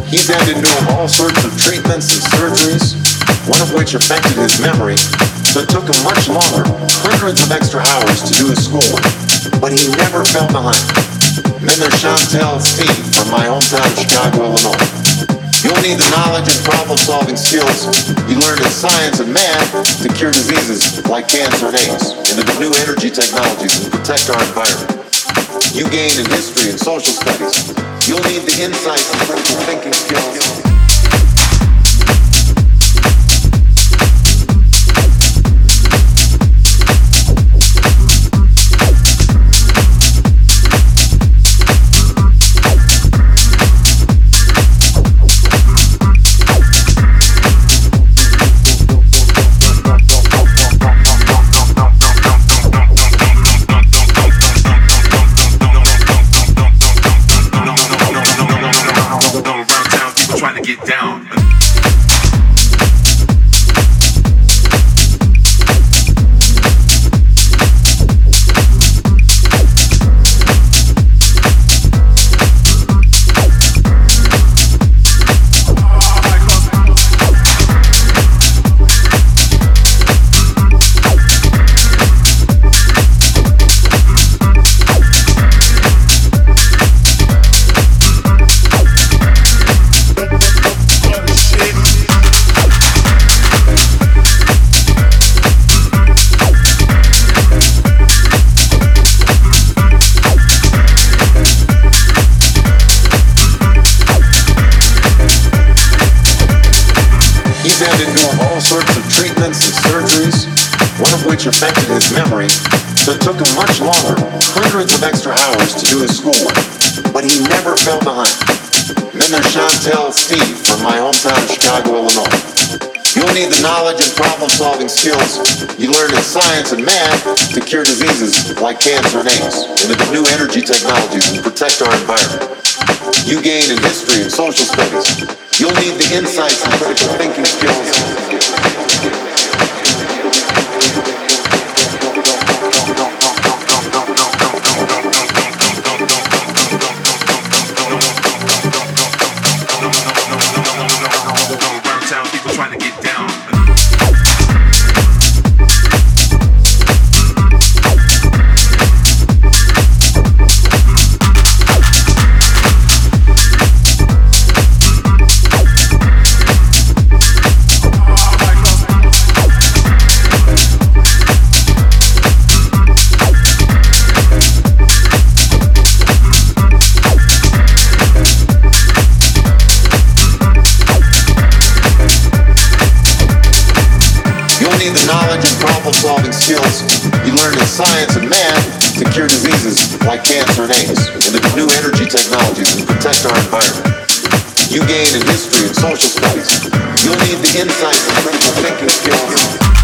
He's had to endure all sorts of treatments and surgeries, one of which affected his memory, so it took him much longer, hundreds of extra hours to do his schoolwork. But he never fell behind. And then there's Chantel Steve from my hometown of Chicago, Illinois. You'll need the knowledge and problem-solving skills you learned in science and math to cure diseases like cancer and AIDS, and to new energy technologies and protect our environment. You gain in history and social studies. You'll need the insights and critical thinking skills. Get down. Which affected his memory, so it took him much longer, hundreds of extra hours to do his schoolwork. But he never fell behind. And then there's Chantel Steve from my hometown of Chicago, Illinois. You'll need the knowledge and problem-solving skills you learned in science and math to cure diseases like cancer and AIDS, and to new energy technologies and protect our environment. You gain in history and social studies. You'll need the insights and critical thinking skills. Solving skills you learned in science and math to cure diseases like cancer and AIDS, and to new energy technologies and protect our environment. You gain in history and social studies. You'll need the insights and critical thinking skills.